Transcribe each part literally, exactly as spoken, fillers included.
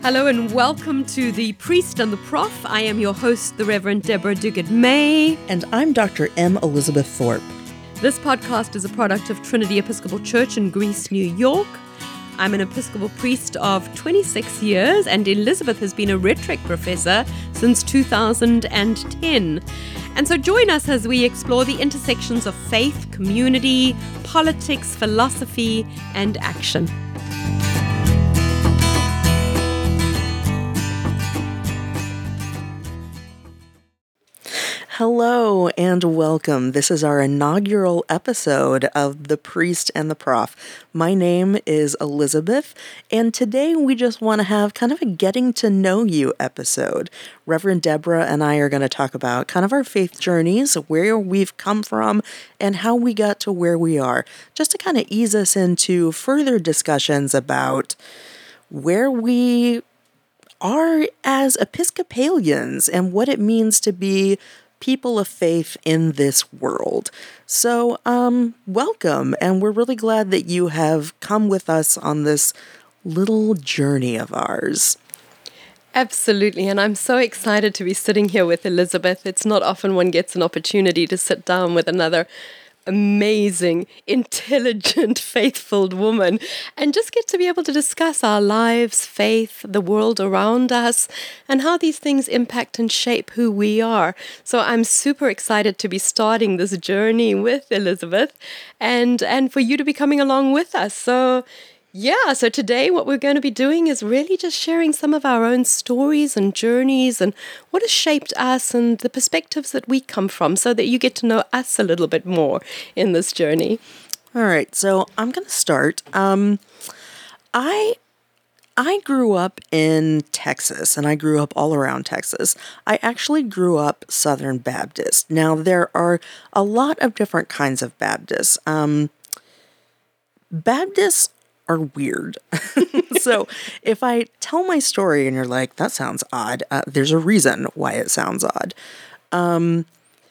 Hello and welcome to The Priest and the Prof. I am your host, the Reverend Deborah Duguid-May. And I'm Doctor M. Elizabeth Thorpe. This podcast is a product of Trinity Episcopal Church in Greece, New York. I'm an Episcopal priest of twenty-six years, and Elizabeth has been a rhetoric professor since two thousand ten. And so join us as we explore the intersections of faith, community, politics, philosophy, and action. Hello and welcome. This is our inaugural episode of The Priest and the Prof. My name is Elizabeth, and today we just want to have kind of a getting to know you episode. Reverend Deborah and I are going to talk about kind of our faith journeys, where we've come from, and how we got to where we are, just to kind of ease us into further discussions about where we are as Episcopalians and what it means to be people of faith in this world. So, um, welcome, and we're really glad that you have come with us on this little journey of ours. Absolutely, and I'm so excited to be sitting here with Elizabeth. It's not often one gets an opportunity to sit down with another amazing, intelligent, faith-filled woman and just get to be able to discuss our lives, faith, the world around us, and how these things impact and shape who we are. So I'm super excited to be starting this journey with Elizabeth and, and for you to be coming along with us. So yeah, so today what we're going to be doing is really just sharing some of our own stories and journeys and what has shaped us and the perspectives that we come from so that you get to know us a little bit more in this journey. All right, so I'm going to start. Um, I I grew up in Texas, and I grew up all around Texas. I actually grew up Southern Baptist. Now, there are a lot of different kinds of Baptists. Um, Baptists are weird. So if I tell my story and you're like, that sounds odd, uh, there's a reason why it sounds odd. Um,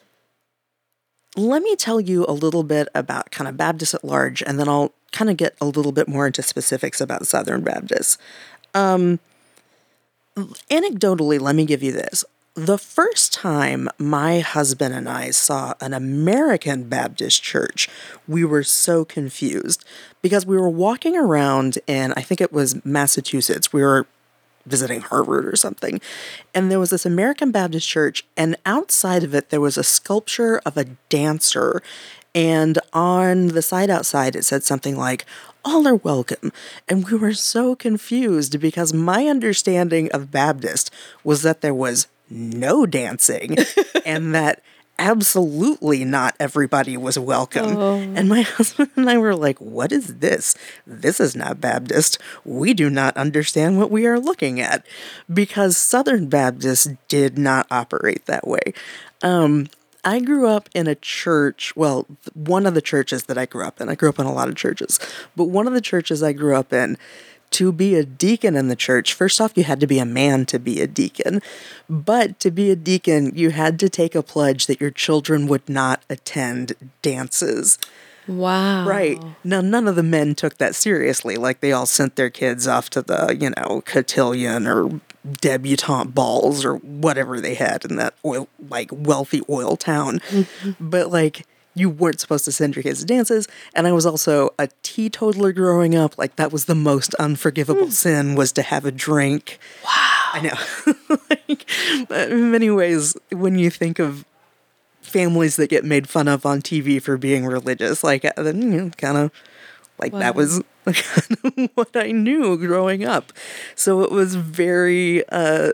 let me tell you a little bit about kind of Baptists at large, and then I'll kind of get a little bit more into specifics about Southern Baptists. Um, anecdotally, let me give you this. The first time my husband and I saw an American Baptist church, we were so confused because we were walking around in, I think it was Massachusetts. We were visiting Harvard or something. And there was this American Baptist church, and outside of it, there was a sculpture of a dancer. And on the side outside, it said something like, "All are welcome." And we were so confused because my understanding of Baptist was that there was no dancing and that absolutely not everybody was welcome. Oh. And my husband and I were like, what is this? This is not Baptist. We do not understand what we are looking at, because Southern Baptists did not operate that way. Um, I grew up in a church, well, one of the churches that I grew up in, I grew up in a lot of churches, but one of the churches I grew up in, to be a deacon in the church, first off, you had to be a man to be a deacon. But to be a deacon, you had to take a pledge that your children would not attend dances. Wow. Right. Now, none of the men took that seriously. Like, they all sent their kids off to the, you know, cotillion or debutante balls or whatever they had in that oil, like, wealthy oil town. Mm-hmm. But, like, you weren't supposed to send your kids to dances. And I was also a teetotaler growing up. Like, that was the most unforgivable mm. sin, was to have a drink. Wow. I know. Like, in many ways, when you think of families that get made fun of on T V for being religious, like, then, you know, kind of like wow. that was kind of what I knew growing up. So it was very, uh,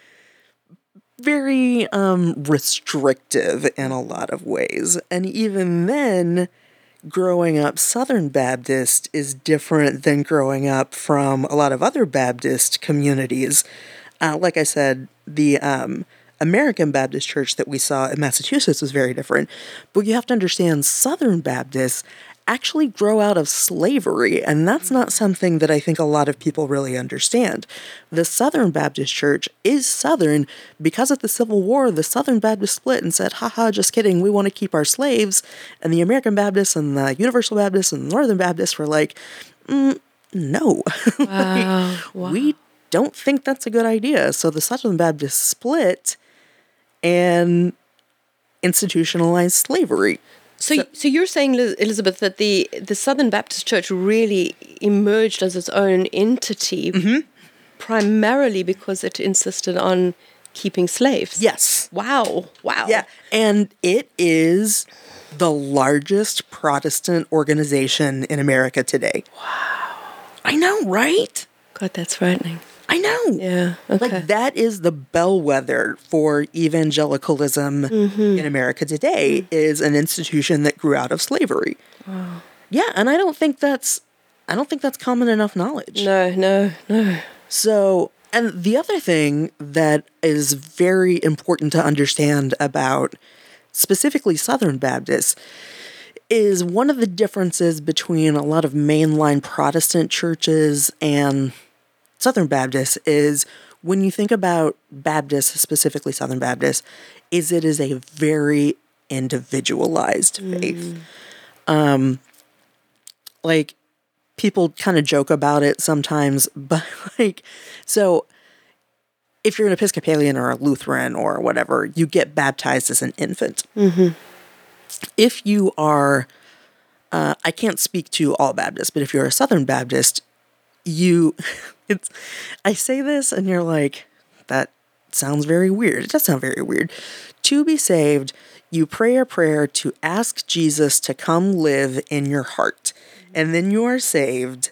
very um, restrictive in a lot of ways. And even then, growing up Southern Baptist is different than growing up from a lot of other Baptist communities. Uh, like I said, the um, American Baptist church that we saw in Massachusetts was very different. But you have to understand, Southern Baptists actually grow out of slavery, and that's not something that I think a lot of people really understand. The Southern Baptist Church is Southern because of the Civil War. The Southern Baptists split and said, haha, just kidding, we want to keep our slaves. And the American Baptists and the Universal Baptists and the Northern Baptists were like, mm, no. Wow. Wow. We don't think that's a good idea. So the Southern Baptists split and institutionalized slavery. So, so, so you're saying, Elizabeth, that the, the Southern Baptist Church really emerged as its own entity, mm-hmm. primarily because it insisted on keeping slaves? Yes. Wow. Wow. Yeah. And it is the largest Protestant organization in America today. Wow. I know, right? God, that's frightening. I know. Yeah. Okay. Like, that is the bellwether for evangelicalism mm-hmm. in America today, mm-hmm. is an institution that grew out of slavery. Wow. Yeah, and I don't think that's I don't think that's common enough knowledge. No, no, no. So, and the other thing that is very important to understand about specifically Southern Baptists is one of the differences between a lot of mainline Protestant churches and Southern Baptists is when you think about Baptists, specifically Southern Baptists, is it is a very individualized faith. Mm. Um, like, people kind of joke about it sometimes, but like, so if you're an Episcopalian or a Lutheran or whatever, you get baptized as an infant. Mm-hmm. If you are, uh, I can't speak to all Baptists, but if you're a Southern Baptist, you, it's, I say this and you're like, that sounds very weird. It does sound very weird. To be saved, you pray a prayer to ask Jesus to come live in your heart. And then you are saved.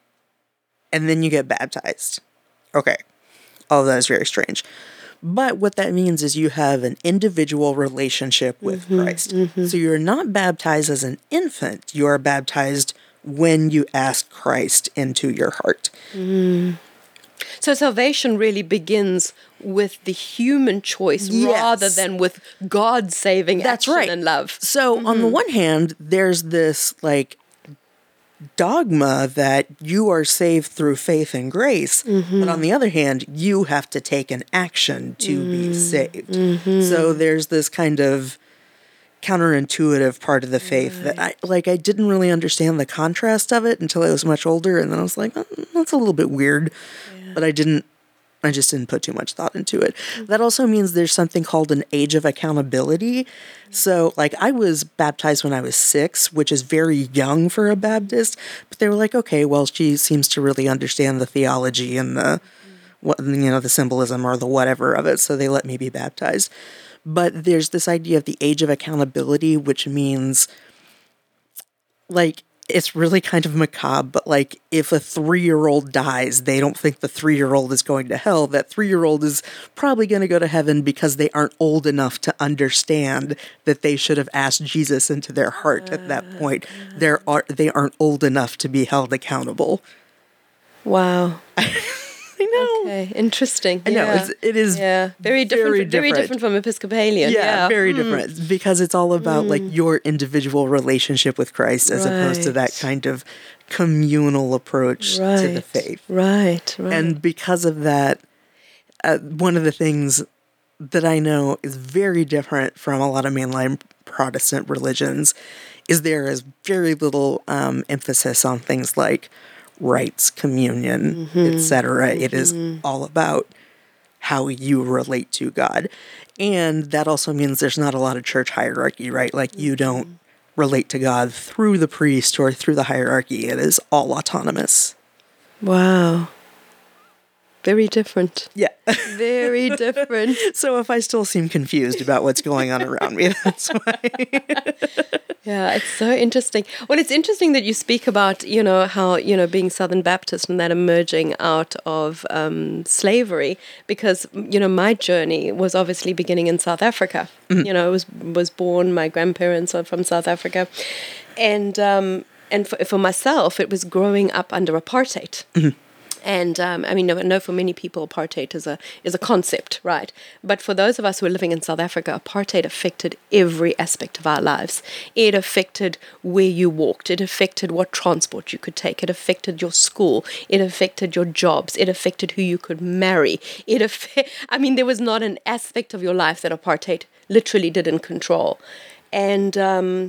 And then you get baptized. Okay. All of that is very strange. But what that means is you have an individual relationship with mm-hmm, Christ. Mm-hmm. So you're not baptized as an infant. You are baptized when you ask Christ into your heart. Mm. So salvation really begins with the human choice yes. rather than with God's saving That's action right. and love. So mm-hmm. on the one hand, there's this like dogma that you are saved through faith and grace, mm-hmm. but on the other hand, you have to take an action to mm-hmm. be saved. Mm-hmm. So there's this kind of counterintuitive part of the faith right. that I like I didn't really understand the contrast of it until I was much older, and then I was like, oh, that's a little bit weird. Yeah. But I didn't I just didn't put too much thought into it. Mm-hmm. That also means there's something called an age of accountability. Mm-hmm. So, like, I was baptized when I was six, which is very young for a Baptist. But they were like, okay, well, she seems to really understand the theology and the, mm-hmm. what you know, the symbolism or the whatever of it. So they let me be baptized. But there's this idea of the age of accountability, which means, like, it's really kind of macabre, but like if a three-year-old dies, they don't think the three-year-old is going to hell. That three-year-old is probably going to go to heaven because they aren't old enough to understand that they should have asked Jesus into their heart at that point. They're, they aren't old enough to be held accountable. Wow. I know. Okay, interesting. I know. Yeah. It's, it is yeah. very different. Very from, different. Very different from Episcopalian. Yeah, yeah. very mm. different because it's all about mm. like your individual relationship with Christ as right. opposed to that kind of communal approach right. to the faith. Right, right. And because of that, uh, one of the things that I know is very different from a lot of mainline Protestant religions is there is very little um, emphasis on things like rites, communion, mm-hmm. et cetera. Mm-hmm. It is all about how you relate to God. And that also means there's not a lot of church hierarchy, right? Like mm-hmm. you don't relate to God through the priest or through the hierarchy. It is all autonomous. Wow. Very different. Yeah. Very different. So if I still seem confused about what's going on around me, that's why. Yeah, it's so interesting. Well, it's interesting that you speak about, you know, how, you know, being Southern Baptist and that emerging out of um, slavery, because, you know, my journey was obviously beginning in South Africa. Mm-hmm. You know, I was, was born, my grandparents are from South Africa. And, um, and for, for myself, it was growing up under apartheid. Mm-hmm. And um, I mean, I know for many people, apartheid is a is a concept, right? But for those of us who are living in South Africa, apartheid affected every aspect of our lives. It affected where you walked. It affected what transport you could take. It affected your school. It affected your jobs. It affected who you could marry. It affe- I mean, there was not an aspect of your life that apartheid literally didn't control. And um,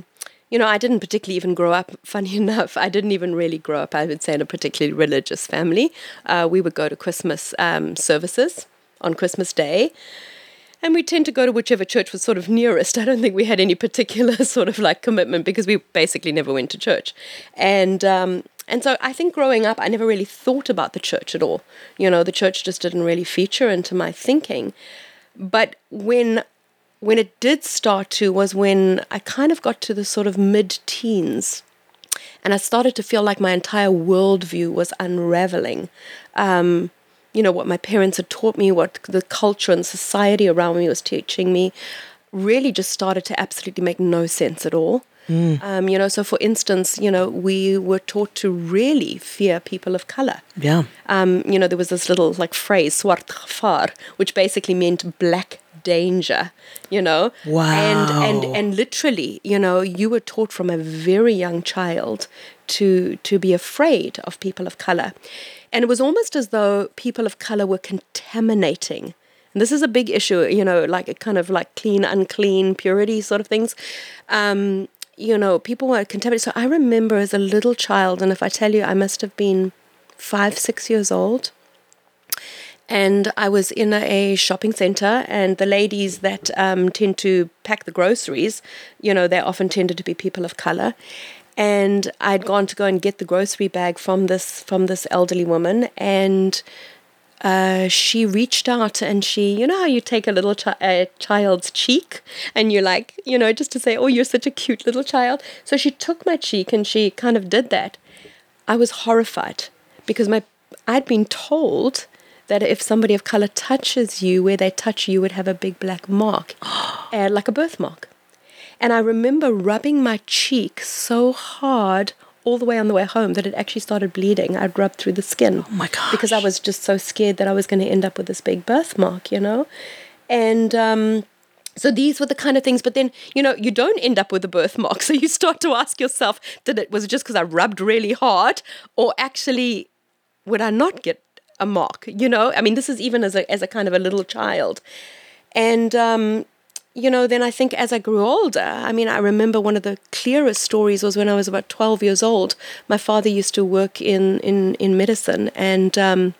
you know, I didn't particularly even grow up, funny enough, I didn't even really grow up, I would say, in a particularly religious family. Uh, we would go to Christmas um, services on Christmas Day. And we tend to go to whichever church was sort of nearest. I don't think we had any particular sort of like commitment because we basically never went to church. And um, and so I think growing up, I never really thought about the church at all. You know, the church just didn't really feature into my thinking. But when when it did start to was when I kind of got to the sort of mid-teens. And I started to feel like my entire worldview was unraveling. Um you know, what my parents had taught me, what the culture and society around me was teaching me, really just started to absolutely make no sense at all. Mm. Um, you know, so for instance, you know, we were taught to really fear people of color. Yeah. Um, you know, there was this little like phrase, swart gevaar, which basically meant black danger, you know. Wow. And, and, and literally, you know, you were taught from a very young child to, to be afraid of people of color. And it was almost as though people of color were contaminating. And this is a big issue, you know, like a kind of like clean, unclean, purity sort of things. Um, you know, people were contaminated. So I remember as a little child, and if I tell you, I must have been five, six years old. And I was in a shopping center, and the ladies that um, tend to pack the groceries, you know, they often tended to be people of color. And I'd gone to go and get the grocery bag from this from this elderly woman, and uh, she reached out and she, you know how you take a little chi- a child's cheek and you're like, you know, just to say, oh, you're such a cute little child. So she took my cheek and she kind of did that. I was horrified because my I'd been told that if somebody of color touches you, where they touch you, you would have a big black mark, uh, like a birthmark. And I remember rubbing my cheek so hard all the way on the way home that it actually started bleeding. I'd rubbed through the skin. Oh my gosh. Because I was just so scared that I was going to end up with this big birthmark, you know. And um, so these were the kind of things. But then, you know, you don't end up with a birthmark. So you start to ask yourself, did it was it just because I rubbed really hard, or actually would I not get a mark? You know, I mean, this is even as a as a kind of a little child. And um you know, then I think as I grew older, I mean, I remember one of the clearest stories was when I was about twelve years old. My father used to work in, in, in medicine, and um,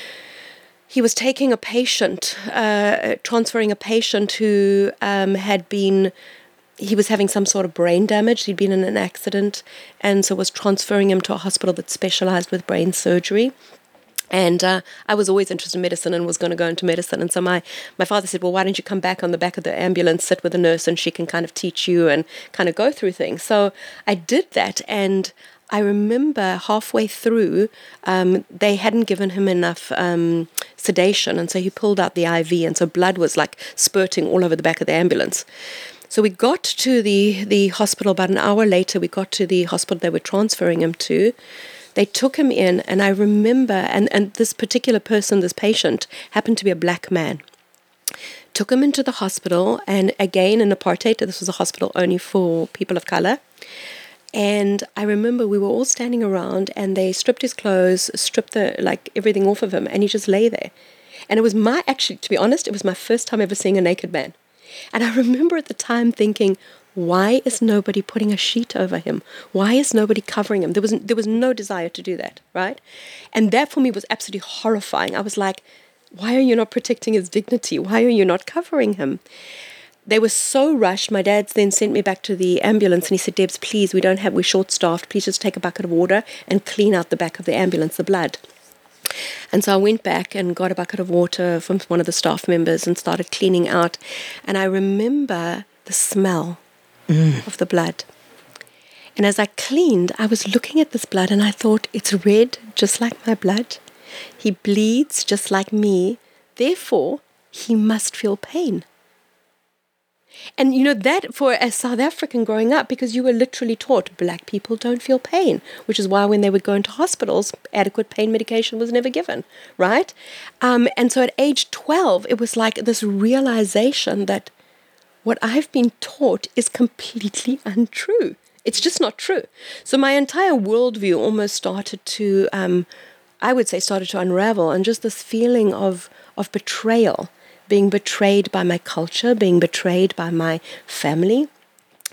he was taking a patient, uh, transferring a patient who um, had been, he was having some sort of brain damage. He'd been in an accident, and so was transferring him to a hospital that specialized with brain surgery. And uh, I was always interested in medicine and was going to go into medicine. And so my, my father said, well, why don't you come back on the back of the ambulance, sit with a nurse, and she can kind of teach you and kind of go through things. So I did that. And I remember halfway through, um, they hadn't given him enough um, sedation. And so he pulled out the I V. And so blood was like spurting all over the back of the ambulance. So we got to the, the hospital. About an hour later, we got to the hospital they were transferring him to. They took him in, and I remember, and, and this particular person, this patient, happened to be a black man. Took him into the hospital, and again in apartheid, this was a hospital only for people of color. And I remember we were all standing around, and they stripped his clothes, stripped the like everything off of him, and he just lay there. And it was my, actually, to be honest, it was my first time ever seeing a naked man. And I remember at the time thinking, why is nobody putting a sheet over him? Why is nobody covering him? There was there was no desire to do that, right? And that for me was absolutely horrifying. I was like, why are you not protecting his dignity? Why are you not covering him? They were so rushed. My dad then sent me back to the ambulance and he said, Debs, please, we don't have, we're short-staffed. Please just take a bucket of water and clean out the back of the ambulance, the blood. And so I went back and got a bucket of water from one of the staff members and started cleaning out. And I remember the smell Mm. of the blood. And as I cleaned, I was looking at this blood and I thought, it's red just like my blood. He bleeds just like me. Therefore, he must feel pain. And you know, that for a South African growing up, because you were literally taught black people don't feel pain, which is why when they would go into hospitals, adequate pain medication was never given, right? Um, and so at age twelve, it was like this realization that what I've been taught is completely untrue. It's just not true. So my entire worldview almost started to, um, I would say, started to unravel, and just this feeling of of betrayal, being betrayed by my culture, being betrayed by my family.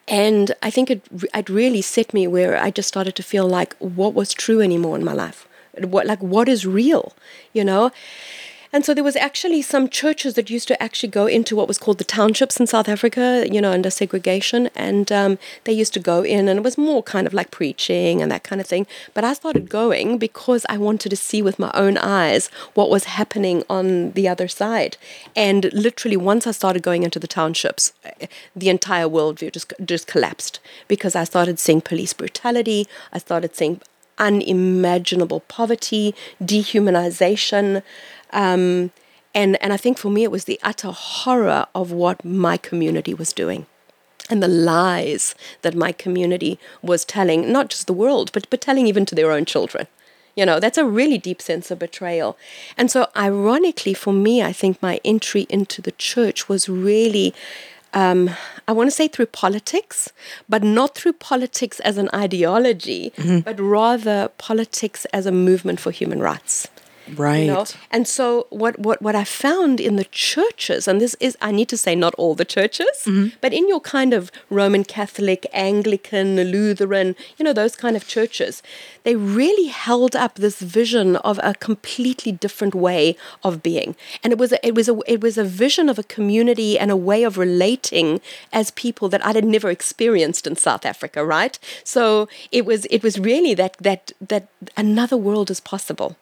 And I think it it really set me where I just started to feel like what was true anymore in my life. What like what is real, you know? And so there was actually some churches that used to actually go into what was called the townships in South Africa, you know, under segregation. And um, they used to go in, and it was more kind of like preaching and that kind of thing. But I started going because I wanted to see with my own eyes what was happening on the other side. And literally, once I started going into the townships, the entire worldview just just collapsed, because I started seeing police brutality. I started seeing unimaginable poverty, dehumanization. Um, and, and I think for me, it was the utter horror of what my community was doing, and the lies that my community was telling, not just the world, but, but telling even to their own children. You know, that's a really deep sense of betrayal. And so ironically, for me, I think my entry into the church was really, um, I want to say through politics, but not through politics as an ideology, mm-hmm. but rather politics as a movement for human rights. Right. You know? And so what, what, what I found in the churches, and this is, I need to say not all the churches, mm-hmm. but in your kind of Roman Catholic, Anglican, Lutheran, you know, those kind of churches, they really held up this vision of a completely different way of being. And it was a, it was a, it was a vision of a community and a way of relating as people that I had never experienced in South Africa, right? So it was, it was really that, that, that another world is possible.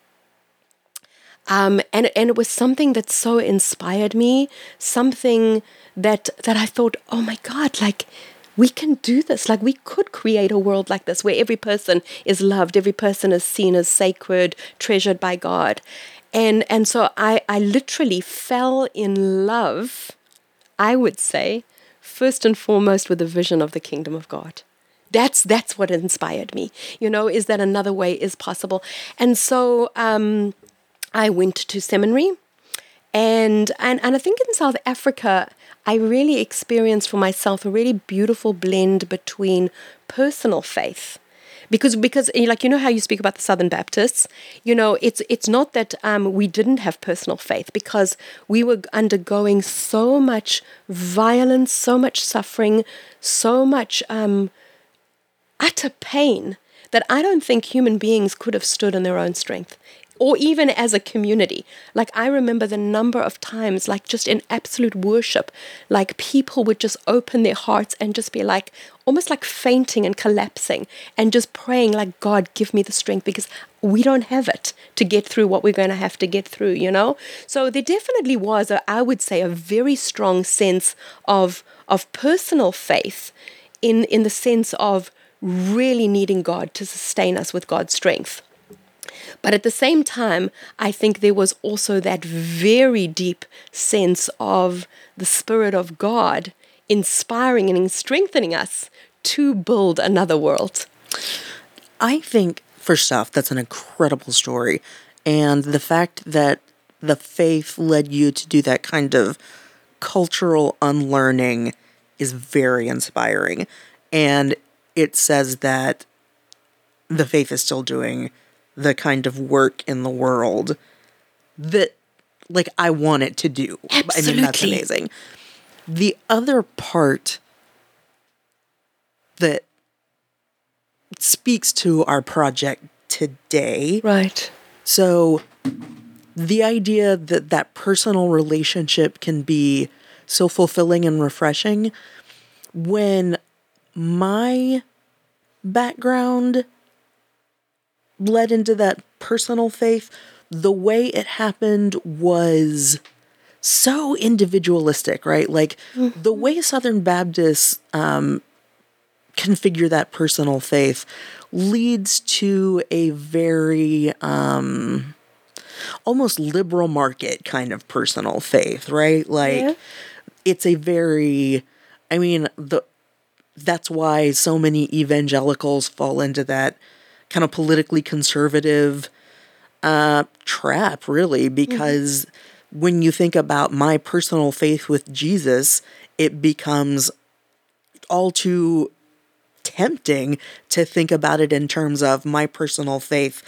Um, and and it was something that so inspired me, something that that I thought, oh my God, like we can do this. Like we could create a world like this where every person is loved, every person is seen as sacred, treasured by God. And and so I, I literally fell in love, I would say, first and foremost with the vision of the kingdom of God. That's that's what inspired me, you know, is that another way is possible. And so um I went to seminary, and, and and I think in South Africa, I really experienced for myself a really beautiful blend between personal faith. Because, because like, you know how you speak about the Southern Baptists, you know, it's it's not that um, we didn't have personal faith, because we were undergoing so much violence, so much suffering, so much um, utter pain that I don't think human beings could have stood on their own strength. Or even as a community. Like I remember the number of times, like just in absolute worship, like people would just open their hearts and just be like, almost like fainting and collapsing and just praying like, God, give me the strength, because we don't have it to get through what we're going to have to get through, you know? So there definitely was, a, I would say, a very strong sense of of personal faith in, in the sense of really needing God to sustain us with God's strength. But at the same time, I think there was also that very deep sense of the Spirit of God inspiring and strengthening us to build another world. I think, first off, that's an incredible story. And the fact that the faith led you to do that kind of cultural unlearning is very inspiring. And it says that the faith is still doing the kind of work in the world that, like, I want it to do. Absolutely. I mean, that's amazing. The other part that speaks to our project today. Right. So the idea that that personal relationship can be so fulfilling and refreshing, when my background led into that personal faith, the way it happened was so individualistic, right? Like mm-hmm. the way Southern Baptists um, configure that personal faith leads to a very um, almost liberal market kind of personal faith, right? Like yeah. It's a very, I mean, the that's why so many evangelicals fall into that kind of politically conservative uh, trap, really, because mm-hmm. when you think about my personal faith with Jesus, it becomes all too tempting to think about it in terms of my personal faith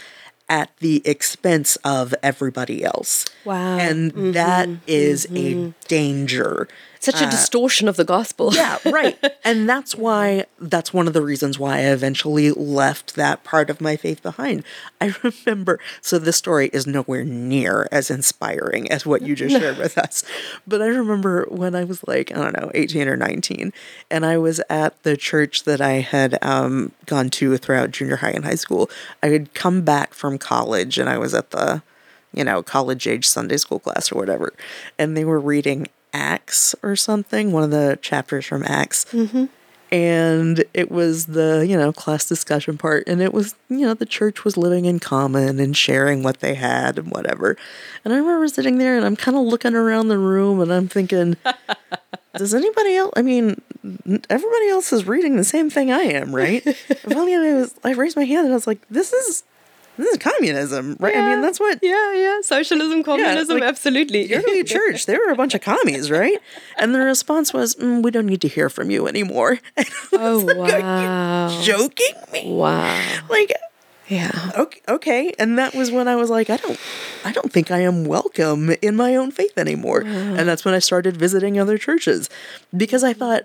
at the expense of everybody else. Wow. And mm-hmm, that is mm-hmm. a danger. Such a uh, distortion of the gospel. Yeah, right. And that's why, that's one of the reasons why I eventually left that part of my faith behind. I remember, so this story is nowhere near as inspiring as what you just shared with us. But I remember when I was like, I don't know, eighteen or nineteen, and I was at the church that I had um, gone to throughout junior high and high school. I had come back from college and I was at the, you know, college age Sunday school class or whatever. And they were reading Acts or something, one of the chapters from Acts. Mm-hmm. And it was the, you know, class discussion part. And it was, you know, the church was living in common and sharing what they had and whatever. And I remember sitting there and I'm kind of looking around the room and I'm thinking, does anybody else, I mean, everybody else is reading the same thing I am, right? Finally, I was, I raised my hand and I was like, this is, This is communism, right? Yeah, I mean, that's what... Yeah, yeah. Socialism, communism, yeah, like, absolutely. The early church, they were a bunch of commies, right? And the response was, mm, we don't need to hear from you anymore. Oh, like, wow. Are you joking me? Wow. Like, yeah. Okay, okay. And that was when I was like, I don't, I don't think I am welcome in my own faith anymore. Wow. And that's when I started visiting other churches. Because I thought,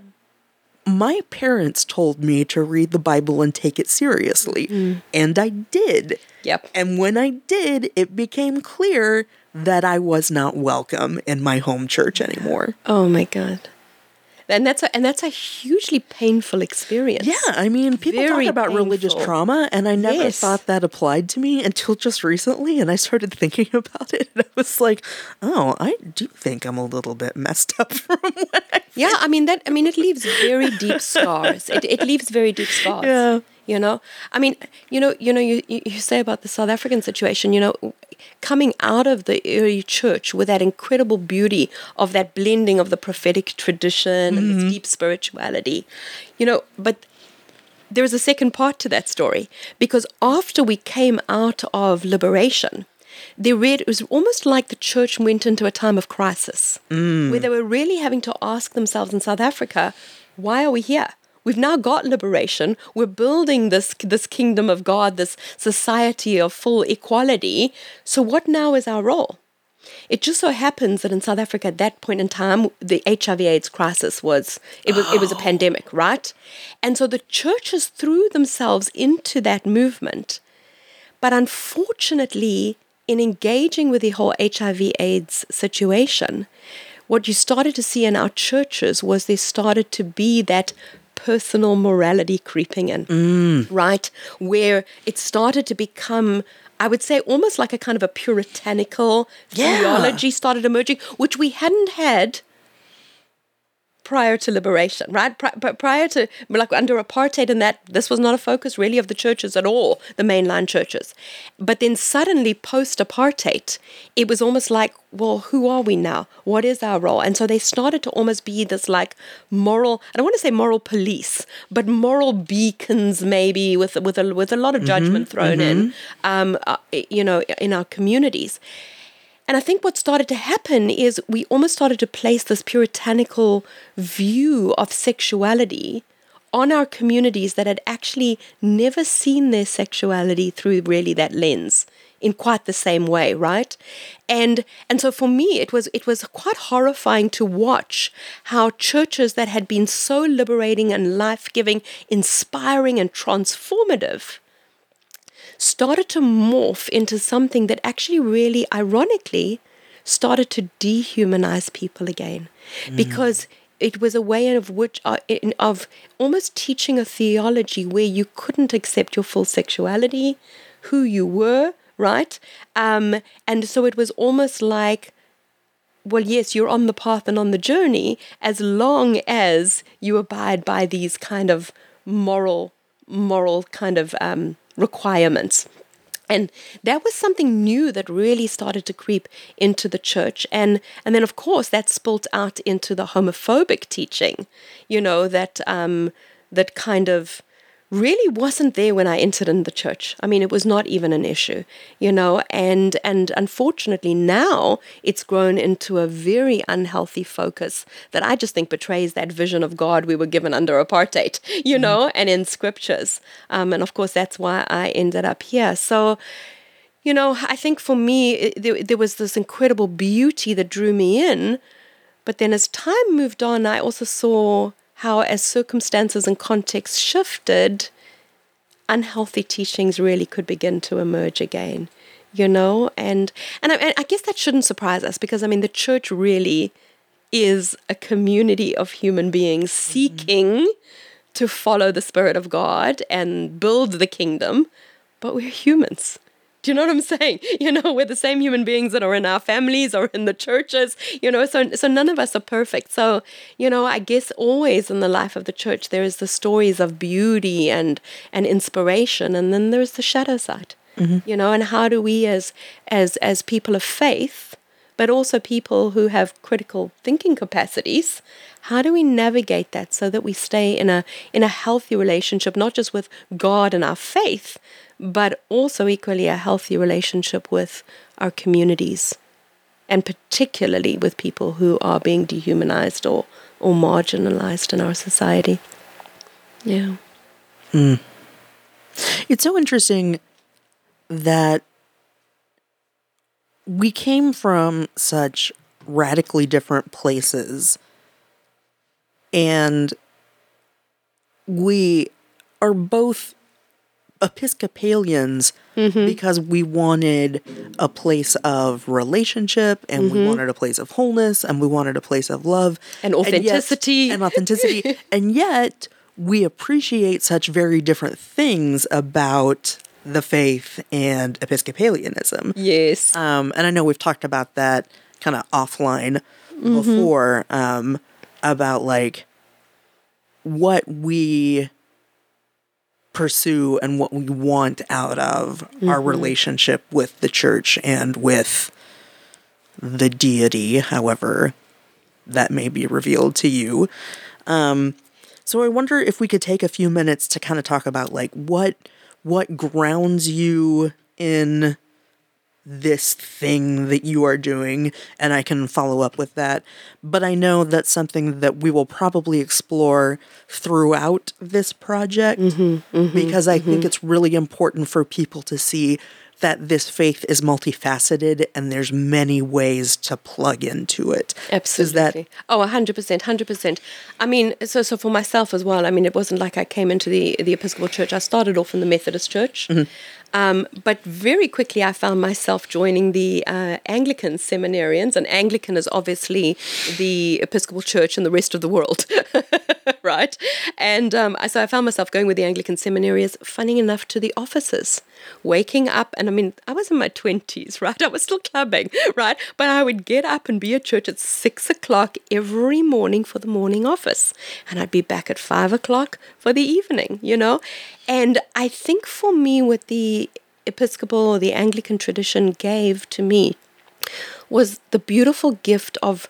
my parents told me to read the Bible and take it seriously. Mm. And I did. Yep. And when I did, it became clear that I was not welcome in my home church anymore. Oh my God. And that's a, and that's a hugely painful experience. Yeah, I mean, people Very talk about painful. religious trauma, and I never Yes. thought that applied to me until just recently, and I started thinking about it, and I was like, oh, I do think I'm a little bit messed up from what I Yeah, I mean, that. I mean, it leaves very deep scars. It, it leaves very deep scars. Yeah. You know, I mean, you know, you know, you, you you say about the South African situation, you know, coming out of the early church with that incredible beauty of that blending of the prophetic tradition mm-hmm. and this deep spirituality, you know, but there's a second part to that story, because after we came out of liberation, they read, it was almost like the church went into a time of crisis mm. where they were really having to ask themselves in South Africa, why are we here? We've now got liberation. We're building this this kingdom of God, this society of full equality. So what now is our role? It just so happens that in South Africa at that point in time, the H I V AIDS crisis was, it was, oh. it was a pandemic, right? And so the churches threw themselves into that movement. But unfortunately, in engaging with the whole H I V AIDS situation, what you started to see in our churches was there started to be that personal morality creeping in, mm. right? Where it started to become, I would say, almost like a kind of a puritanical yeah. theology started emerging, which we hadn't had prior to liberation, right? Pri- prior to, like under apartheid and that, this was not a focus really of the churches at all, the mainline churches. But then suddenly post-apartheid, it was almost like, well, who are we now? What is our role? And so they started to almost be this like moral, I don't want to say moral police, but moral beacons maybe with with a, with a lot of judgment mm-hmm, thrown mm-hmm. in, um, uh, you know, in our communities. And I think what started to happen is we almost started to place this puritanical view of sexuality on our communities that had actually never seen their sexuality through really that lens in quite the same way, right? And and so for me, it was it was quite horrifying to watch how churches that had been so liberating and life-giving, inspiring and transformative started to morph into something that actually really, ironically, started to dehumanize people again. Mm. Because it was a way of which uh, in, of almost teaching a theology where you couldn't accept your full sexuality, who you were, right? Um, and so it was almost like, well, yes, you're on the path and on the journey as long as you abide by these kind of moral, moral kind of um, requirements. And that was something new that really started to creep into the church. And and then, of course, that spilt out into the homophobic teaching, you know, that um, that kind of really wasn't there when I entered in the church. I mean, it was not even an issue, you know, and and unfortunately now it's grown into a very unhealthy focus that I just think betrays that vision of God we were given under apartheid, you know, mm. and in scriptures. Um, and of course, that's why I ended up here. So, you know, I think for me, it, there, there was this incredible beauty that drew me in. But then as time moved on, I also saw how as circumstances and context shifted, unhealthy teachings really could begin to emerge again, you know? And and I, and I guess that shouldn't surprise us because, I mean, the church really is a community of human beings seeking mm-hmm. to follow the Spirit of God and build the kingdom, but we're humans. Do you know what I'm saying? You know, we're the same human beings that are in our families or in the churches, you know, so so none of us are perfect. So, you know, I guess always in the life of the church, there is the stories of beauty and, and inspiration, and then there's the shadow side, mm-hmm. you know, and how do we as as as people of faith, but also people who have critical thinking capacities, how do we navigate that so that we stay in a in a healthy relationship, not just with God and our faith, but also equally a healthy relationship with our communities, and particularly with people who are being dehumanized or, or marginalized in our society. Yeah. Mm. It's so interesting that we came from such radically different places, and we are both Episcopalians mm-hmm. because we wanted a place of relationship, and mm-hmm. we wanted a place of wholeness, and we wanted a place of love and authenticity and, yet, and authenticity and yet we appreciate such very different things about the faith and Episcopalianism. Yes. Um, and I know we've talked about that kind of offline mm-hmm. before, um, about like what we pursue and what we want out of mm-hmm. our relationship with the church and with the deity, however that may be revealed to you. Um, so I wonder if we could take a few minutes to kind of talk about like what what grounds you in this thing that you are doing, and I can follow up with that. But I know that's something that we will probably explore throughout this project, mm-hmm, mm-hmm, because I mm-hmm. think it's really important for people to see that this faith is multifaceted and there's many ways to plug into it. Absolutely. Is that... Oh, one hundred percent, one hundred percent. I mean, so so for myself as well, I mean, it wasn't like I came into the, the Episcopal Church. I started off in the Methodist Church. Mm-hmm. Um, but very quickly I found myself joining the uh, Anglican seminarians, and Anglican is obviously the Episcopal Church in the rest of the world, right? And um, so I found myself going with the Anglican seminaries, funny enough, to the offices, waking up, and I mean, I was in my twenties, right? I was still clubbing, right? But I would get up and be at church at six o'clock every morning for the morning office, and I'd be back at five o'clock for the evening, you know? And I think for me, what the Episcopal or the Anglican tradition gave to me was the beautiful gift of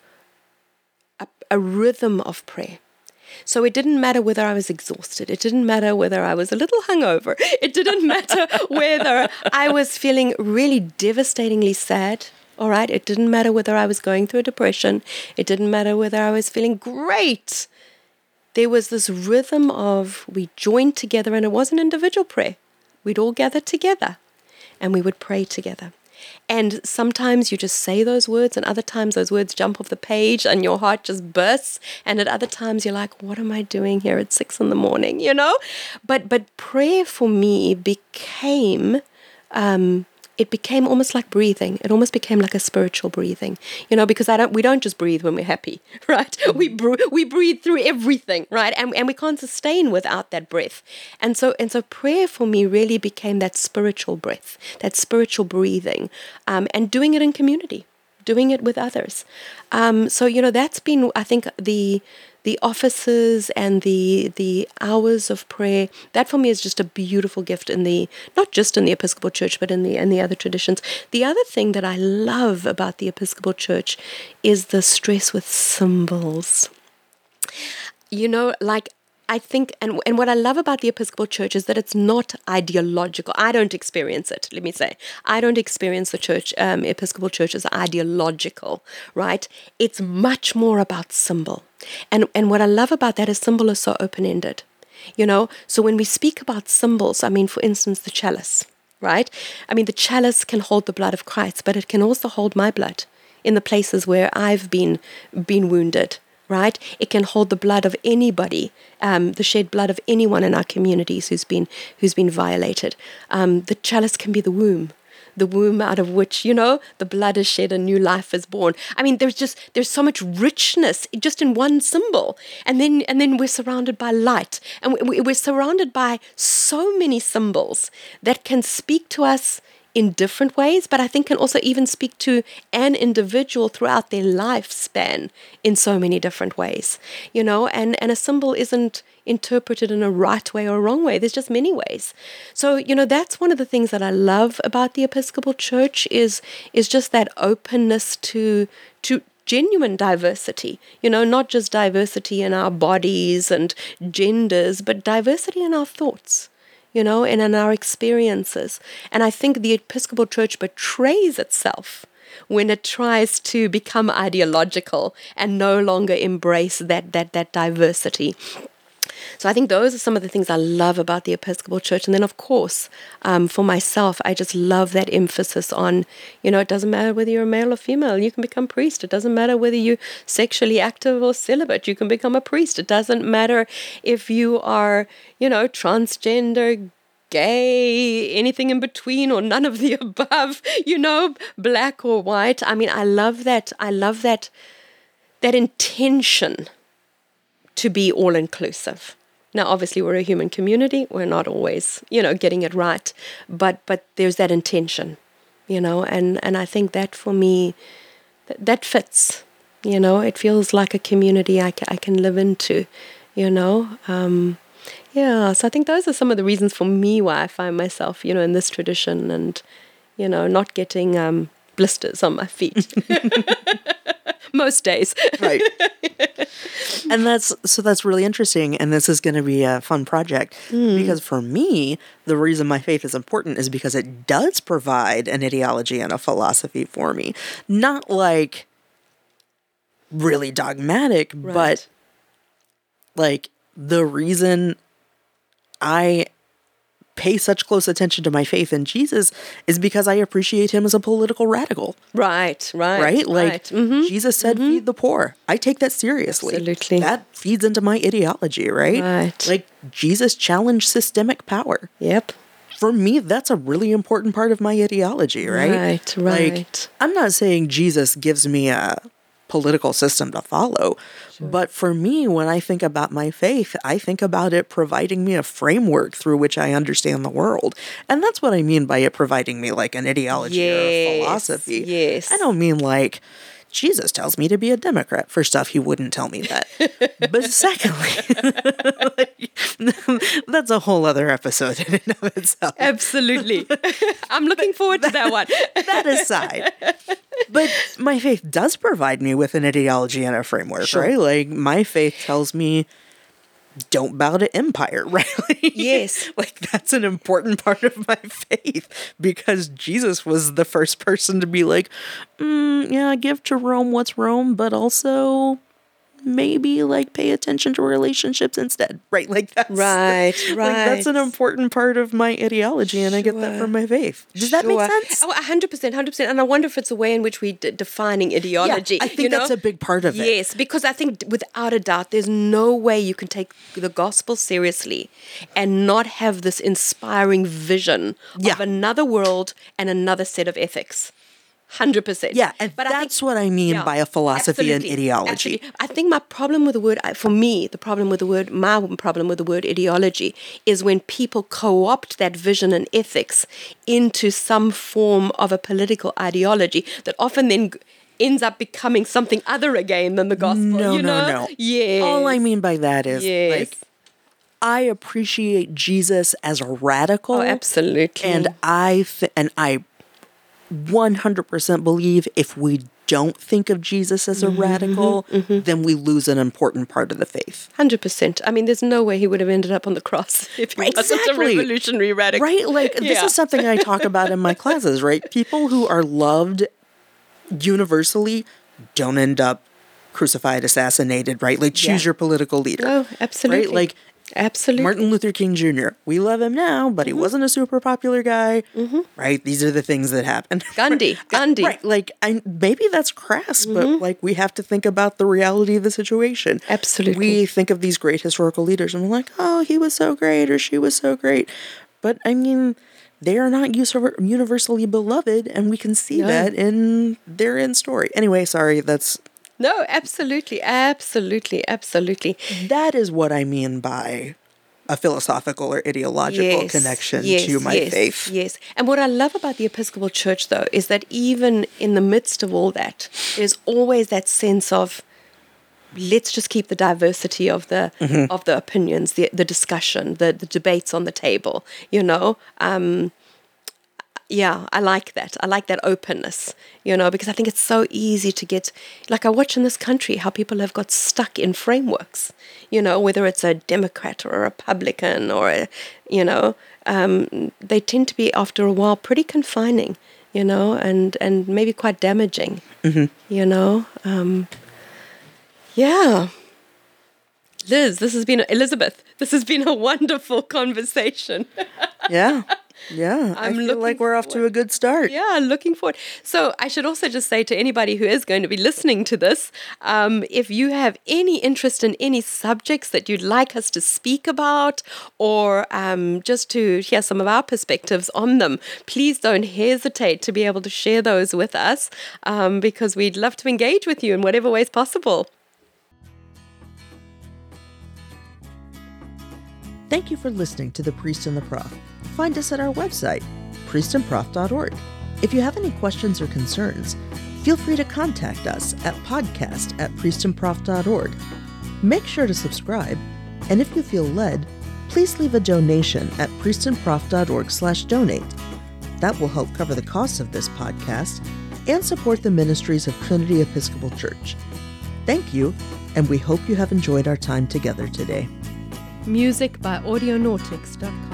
a, a rhythm of prayer. So it didn't matter whether I was exhausted. It didn't matter whether I was a little hungover. It didn't matter whether I was feeling really devastatingly sad. All right. It didn't matter whether I was going through a depression. It didn't matter whether I was feeling great. There was this rhythm of we joined together, and it wasn't individual prayer. We'd all gather together and we would pray together. And sometimes you just say those words, and other times those words jump off the page and your heart just bursts. And at other times you're like, what am I doing here at six in the morning, you know? But but prayer for me became, um, it became almost like breathing. It almost became like a spiritual breathing, you know, because I don't, we don't just breathe when we're happy, right? We br- we breathe through everything, right? And and we can't sustain without that breath. And so and so prayer for me really became that spiritual breath, that spiritual breathing, um, and doing it in community, doing it with others. Um, so, you know, that's been, I think, the the offices and the the hours of prayer. That for me is just a beautiful gift in the, not just in the Episcopal Church, but in the in the other traditions. The other thing that I love about the Episcopal Church is the stress with symbols. You know, like I think, and and what I love about the Episcopal Church is that it's not ideological. I don't experience it, let me say. I don't experience the church, um, Episcopal Church as ideological, right? It's much more about symbol. And and what I love about that is symbol is so open-ended, you know? So when we speak about symbols, I mean, for instance, the chalice, right? I mean, the chalice can hold the blood of Christ, but it can also hold my blood in the places where I've been been wounded, right? It can hold the blood of anybody, um, the shed blood of anyone in our communities who's been who's been violated. Um, the chalice can be the womb, the womb out of which, you know, the blood is shed and new life is born. I mean, there's just there's so much richness just in one symbol, and then and then we're surrounded by light, and we, we're surrounded by so many symbols that can speak to us in different ways, but I think can also even speak to an individual throughout their lifespan in so many different ways, you know, and, and a symbol isn't interpreted in a right way or a wrong way. There's just many ways. So, you know, that's one of the things that I love about the Episcopal Church is is just that openness to to genuine diversity, you know, not just diversity in our bodies and genders, but diversity in our thoughts, you know, and in our experiences. And I think the Episcopal Church betrays itself when it tries to become ideological and no longer embrace that that that diversity. So I think those are some of the things I love about the Episcopal Church. And then, of course, um, for myself, I just love that emphasis on, you know, it doesn't matter whether you're a male or female, you can become priest. It doesn't matter whether you're sexually active or celibate, you can become a priest. It doesn't matter if you are, you know, transgender, gay, anything in between, or none of the above, you know, black or white. I mean, I love that. I love that, that intention to be all-inclusive. Now, obviously, we're a human community. We're not always, you know, getting it right. But but there's that intention, you know, and, and I think that for me, th- that fits, you know. It feels like a community I, ca- I can live into, you know. Um, yeah, so I think those are some of the reasons for me why I find myself, you know, in this tradition and, you know, not getting um, blisters on my feet. Most days. Right. And that's, so that's really interesting. And this is going to be a fun project mm. because for me, the reason my faith is important is because it does provide an ideology and a philosophy for me. Not like really dogmatic, right. but like the reason I pay such close attention to my faith in Jesus is because I appreciate him as a political radical. Right, right. Right? Like, right. Mm-hmm. Jesus said, mm-hmm. feed the poor. I take that seriously. Absolutely. That feeds into my ideology, right? Right. Like, Jesus challenged systemic power. Yep. For me, that's a really important part of my ideology, right? Right, right. Like, I'm not saying Jesus gives me a political system to follow. Sure. But for me, when I think about my faith, I think about it providing me a framework through which I understand the world. And that's what I mean by it providing me like an ideology yes, or a philosophy. Yes. I don't mean like Jesus tells me to be a Democrat. First off, he wouldn't tell me that. But secondly, like, that's a whole other episode in and of itself. Absolutely. I'm looking forward to that one. That aside. But my faith does provide me with an ideology and a framework, sure. right? Like, my faith tells me, don't bow to empire, right? Like, yes. Like, that's an important part of my faith because Jesus was the first person to be like, mm, yeah, give to Rome what's Rome, but also maybe like pay attention to relationships instead, right? Like that's right, like, right. That's an important part of my ideology, and sure. I get that from my faith. Does sure. that make sense? Oh, one hundred percent, one hundred percent. And I wonder if it's a way in which we're d- defining ideology. Yeah, I think you know? that's a big part of it. Yes, because I think without a doubt, there's no way you can take the gospel seriously and not have this inspiring vision yeah. of another world and another set of ethics. one hundred percent. Yeah, and but that's think, what I mean yeah, by a philosophy and ideology. Absolutely. I think my problem with the word, for me, the problem with the word, my problem with the word ideology is when people co-opt that vision and ethics into some form of a political ideology that often then ends up becoming something other again than the gospel. No, you know? no, no. Yes. All I mean by that is, yes. like, I appreciate Jesus as a radical. Oh, absolutely. And I th- and I one hundred percent believe if we don't think of Jesus as a mm-hmm, radical, mm-hmm. then we lose an important part of the faith. one hundred percent. I mean, there's no way he would have ended up on the cross if he exactly. wasn't a revolutionary radical. Right? Like, yeah. This is something I talk about in my classes, right? People who are loved universally don't end up crucified, assassinated, right? Like, choose yeah. your political leader. Oh, absolutely. Right? Like, Absolutely. Martin Luther King Junior We love him now, but he mm-hmm. wasn't a super popular guy, mm-hmm. right? These are the things that happen. Gandhi, Gandhi. I, right, like, I, maybe that's crass, mm-hmm. but, like, we have to think about the reality of the situation. Absolutely. We think of these great historical leaders, and we're like, oh, he was so great, or she was so great. But, I mean, they are not universally beloved, and we can see no. that in their end story. Anyway, sorry, that's... No, absolutely, absolutely, absolutely. That is what I mean by a philosophical or ideological yes, connection yes, to my yes, faith. Yes. And what I love about the Episcopal Church, though, is that even in the midst of all that, there's always that sense of, let's just keep the diversity of the mm-hmm. of the opinions, the the discussion, the, the debates on the table, you know. Um, yeah, I like that. I like that openness, you know, because I think it's so easy to get, like I watch in this country how people have got stuck in frameworks, you know, whether it's a Democrat or a Republican or, a, you know, um, they tend to be after a while pretty confining, you know, and, and maybe quite damaging, mm-hmm. you know. Um, yeah. Liz, this has been, Elizabeth, this has been a wonderful conversation. Yeah. Yeah, I'm I feel like we're off to a good start. Yeah, looking forward. So I should also just say to anybody who is going to be listening to this, um, if you have any interest in any subjects that you'd like us to speak about, or um, just to hear some of our perspectives on them, please don't hesitate to be able to share those with us, um, because we'd love to engage with you in whatever ways possible. Thank you for listening to The Priest and the Prof. Find us at our website, priest and prof dot org. If you have any questions or concerns, feel free to contact us at podcast at priest and prof dot org. Make sure to subscribe, and if you feel led, please leave a donation at priest and prof dot org slash donate. That will help cover the costs of this podcast and support the ministries of Trinity Episcopal Church. Thank you, and we hope you have enjoyed our time together today. Music by audionautics dot com